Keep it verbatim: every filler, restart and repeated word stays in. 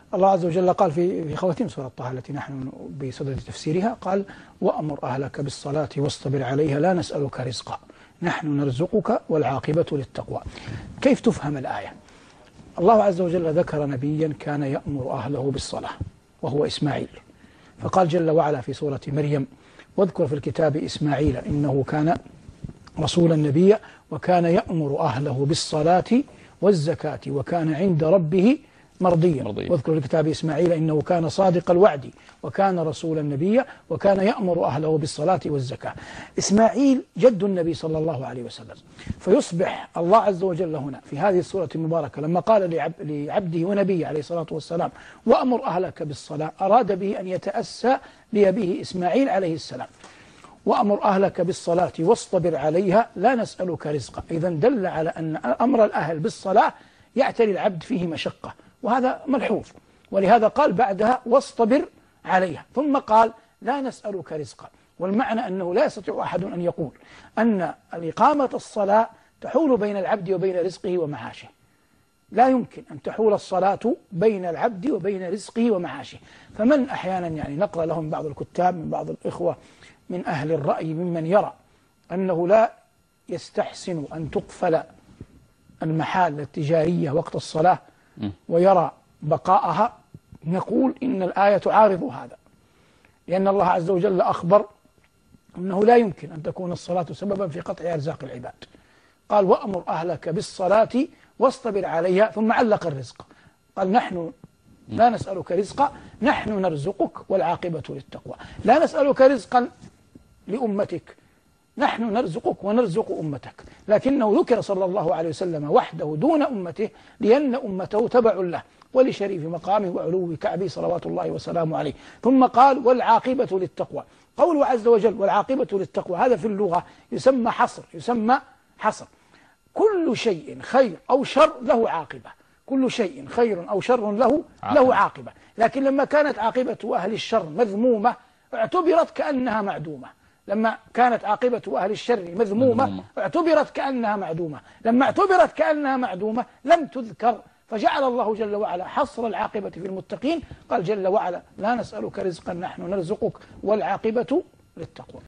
الله عز وجل قال في في خواتيم سورة طه التي نحن بصدد تفسيرها، قال: وأمر أهلك بالصلاة واصطبر عليها لا نسألك رزقا نحن نرزقك والعاقبة للتقوى. كيف تفهم الآية؟ الله عز وجل ذكر نبيا كان يأمر أهله بالصلاة وهو إسماعيل، فقال جل وعلا في سورة مريم: واذكر في الكتاب إسماعيل إنه كان رسولا نبيا وكان يأمر أهله بالصلاة والزكاة وكان عند ربه مرضيا. واذكر في الكتاب إسماعيل إنه كان صادق الوعد وكان رسولا نبيا وكان يأمر أهله بالصلاة والزكاة. إسماعيل جد النبي صلى الله عليه وسلم، فيصبح الله عز وجل هنا في هذه السورة المباركة لما قال لعبده ونبيه عليه الصلاة والسلام: وأمر أهلك بالصلاة، أراد به أن يتأسى بأبيه إسماعيل عليه السلام. وأمر أهلك بالصلاة واصطبر عليها لا نسألك رزقا، إذا دل على أن أمر الأهل بالصلاة يعتري العبد فيه مشقة، وهذا ملحوظ، ولهذا قال بعدها: واصطبر عليها، ثم قال: لا نسألك رزقا. والمعنى أنه لا يستطيع أحد أن يقول أن إقامة الصلاة تحول بين العبد وبين رزقه ومعاشه. لا يمكن أن تحول الصلاة بين العبد وبين رزقه ومعاشه. فمن أحيانا يعني نقرأ لهم بعض الكتاب من بعض الإخوة من أهل الرأي ممن يرى أنه لا يستحسن أن تقفل المحال التجارية وقت الصلاة ويرى بقاءها، نقول إن الآية تعارض هذا، لأن الله عز وجل أخبر أنه لا يمكن أن تكون الصلاة سببا في قطع أرزاق العباد. قال: وأمر أهلك بالصلاة واصطبر عليها، ثم علق الرزق، قال: نحن لا نسألك رزقا نحن نرزقك والعاقبة للتقوى. لا نسألك رزقا لأمتك، نحن نرزقك ونرزق أمتك، لكنه ذكر صلى الله عليه وسلم وحده دون أمته لأن أمته تبع له ولشريف مقامه وعلو كعبه صلوات الله وسلامه عليه. ثم قال: والعاقبة للتقوى. قوله عز وجل والعاقبة للتقوى هذا في اللغة يسمى حصر، يسمى حصر. كل شيء خير أو شر له عاقبة، كل شيء خير أو شر له له عاقبة، لكن لما كانت عاقبة أهل الشر مذمومة اعتبرت كأنها معدومة. لما كانت عاقبة أهل الشر مذمومة, مذمومة اعتبرت كأنها معدومة، لما اعتبرت كأنها معدومة لم تذكر، فجعل الله جل وعلا حصر العاقبة في المتقين. قال جل وعلا: لا نسألك رزقا نحن نرزقك والعاقبة للتقوى.